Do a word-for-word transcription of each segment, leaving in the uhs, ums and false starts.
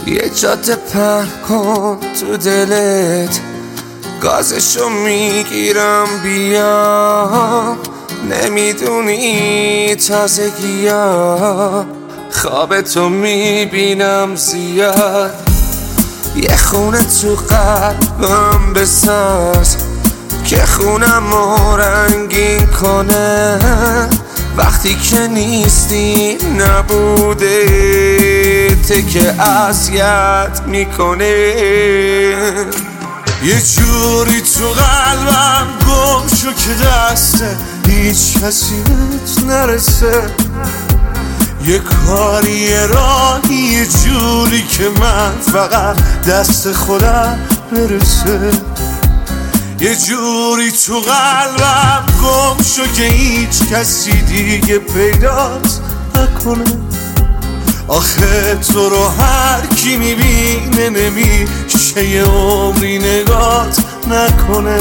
یه جاده پهن کن تو دلت، گازشو میگیرم بیام. نمیدونی تازگی‌ها خواب تو میبینم زیاد. یه خونه تو قلبم بساز که خونمو رنگین کنه. وقتی که نیستی نبوده ته که اذیت میکنه. یه جوری تو قلبم گم شو که دست هیچ کسی بهت نرسه. یه کاری یه راهی یه جوری که من فقط دست خودم برسه. یه جوری تو قلبم گم شو که هیچ کسی دیگه پیدات نکنه. آخه تو رو هر کی میبینه نمیشه یه عمری نگات نکنه.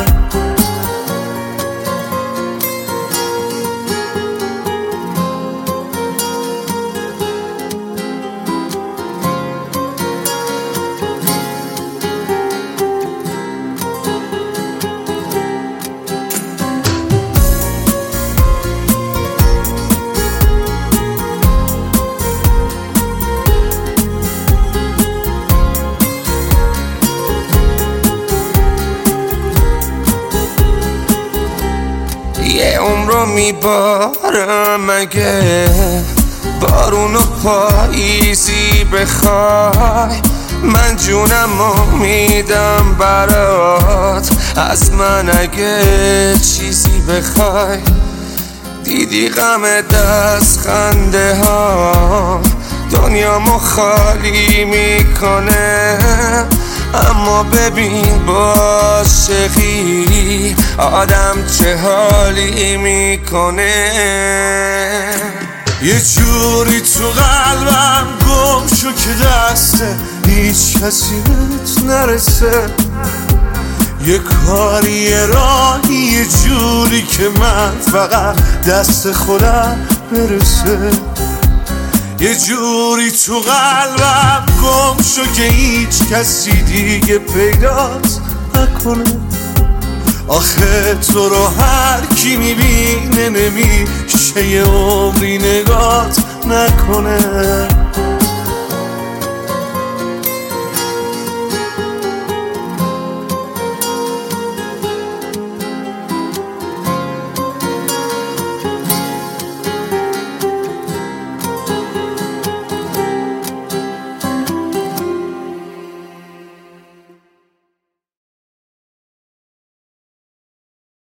یه عمرو میبارم مگه بارون و پاییزی بخوای. من جونمو میدم برات، از من اگه چیزی بخوای. دیدی غم دست خنده ها دنیامو خالی میکنه. اما ببین با عاشقی آدم چه حالی میکنه. یه جوری تو قلبم گم شو که دست هیچ کسی بهت نرسه. یه کاری یه راهی یه جوری که من فقط دست خودم برسه. یه جوری تو قلبم گم شو که هیچ کسی دیگه پیدات نکنه. آخه تو رو هر کی میبینه نمیشه یه عمری نگات نکنه.